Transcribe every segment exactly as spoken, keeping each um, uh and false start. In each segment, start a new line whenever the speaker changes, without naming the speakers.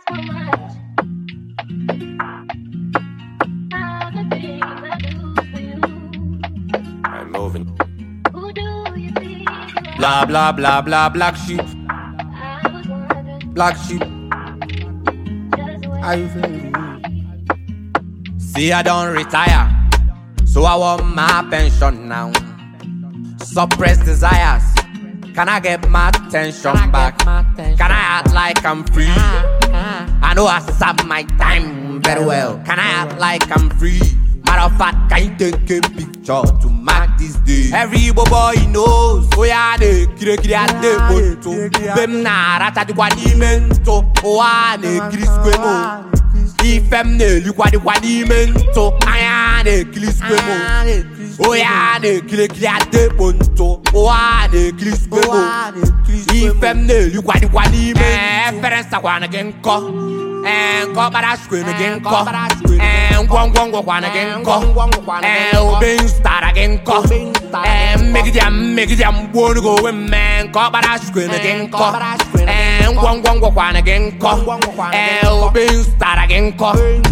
I'm moving. Blah blah blah blah black sheep. Black sheep. How you feeling? See, I don't retire, so I want my pension now. Suppress desires. Can I get my attention back? Can I act like I'm free? I know I serve my time very well. Can I act like I'm free? Matter of fact, can you take a picture to mark this day? Every boy knows. Oh yeah, de kire kire ade boto. Bem na rata di kwani mento. Oh ah ne kiriskwemo. Ifem ne lu kwani kwani mento. Aya ne kiriskwemo. Oh yeah, de kire kire ade boto. Oh ah ne kiriskwemo. Ifem ne lu kwani kwani mento. Reference kwana genko. And go para scream again, go and one one go one again, go and being start again, go and make them make them wanna go and man, go para scream again, go and one one go one again, go and being start again, go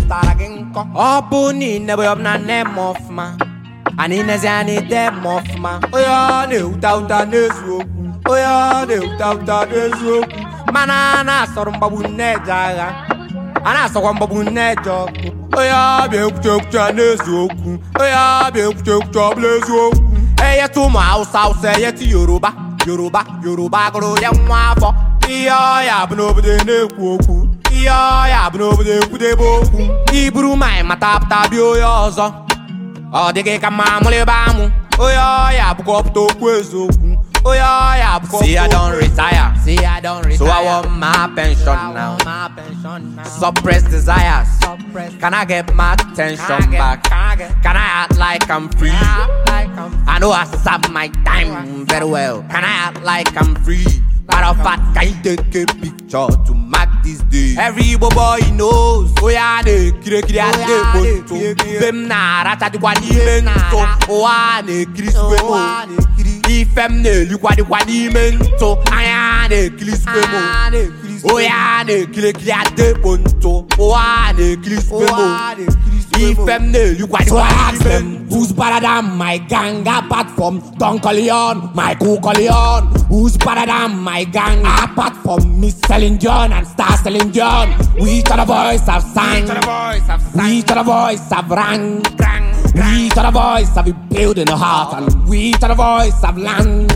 oh bunny never up na name of ma and in as any them of ma oh yeah no doubt that is oh yeah no doubt that is manana sorum babu nejaga ana so kwamba bunnejo oya be kuchukcha nezoku oya be kuchukcha blezoku eye to ma Hausa Hausa eye ti Yoruba Yoruba Yoruba goro ya nwafo iyo ya bu n'obodo na-ekwu okwu iyo ya bu n'obodo ekwude boku iburu mai matapta bi oya ọzọ ọ dịghị ka ma muleba mu oya ya bu kopto okwu eziokwu. Oh yeah, yeah, see I don't retire. See I don't retire. So I want my pension now. My pension now. Suppress desires. Suppress. Can I get my attention can back? Get, can, I get, can I act like I'm free? Like I'm free. I know I serve my time very well. Can I act like I'm free? Matter of fact, can you take a picture to mark this day? Every boy knows. Oh yeah, de kire kire ade boto. Bem na rata di kwani mento. Oh ah ne kiriskwemo. Ifem ne lu kwani kwani mento. Aya ne kiriskwemo. Oh yeah, ne kire kire ade boto. Oh ah ne kiriskwemo. Ifem ne lu kwani kwani mento.
Who's better than my gang apart from Don Corleone, Michael Corleone? Who's better than my gang apart from Miss Celine Dion and Star Celine Dion? We to the voice of sang, we to the voice of rang, we to the voice of building a heart, and we to the voice of land.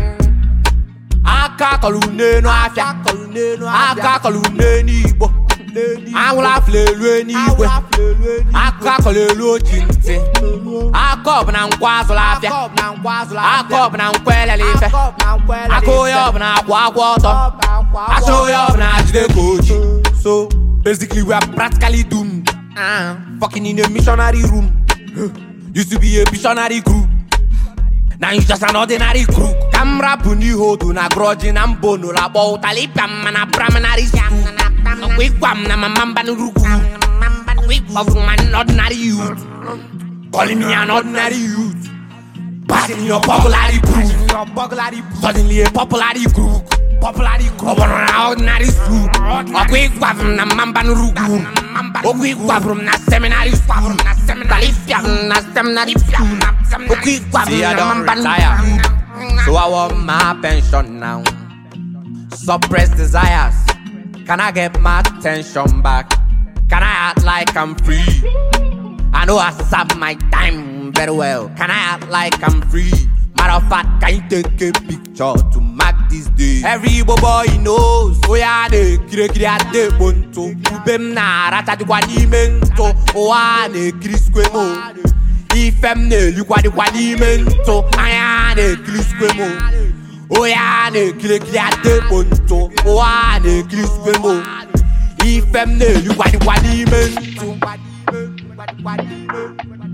Aka kalune no afia, aka kalune ni ibo. Awula flelu ni igwe, aka kalelu jinte. Akob na nkwazo lafia, akob na nkwele life, akoyob na akwa akwa oto, asoyob na ajide koji. So basically we are practically doomed. Uh, fucking in a missionary room. Used to be a missionary group. Now you just an ordinary crook. Camera puni hodu na grudge na mbono la bo talipam na pramanari school. We kwam na mamamba nurugu. We of man ordinary youth. Calling me an ordinary youth. Passing your popularity proof. Suddenly a popularity crook. Popularity crook. Ordinary school. We kwam na mamamba nurugu. We kwam na seminary school. Talipam na seminary school. See I don't retire, so I want my pension now. Suppress desires. Can I get my attention back? Can I act like I'm free? I know I serve my time very well. Can I act like I'm free? Matter of fact, can you take a picture to mark this day? Every boy knows. Oh yeah, de kire kire ade bonto. Bem na rata di kwani mento. Oh ah ne kiriskwemo. Ifem ne lu kwani kwani mento. Aya ne kiriskwemo. Oh yeah, ne kire kire ade bonto. Oh ah ne kiriskwemo. Ifem ne lu kwani kwani mento.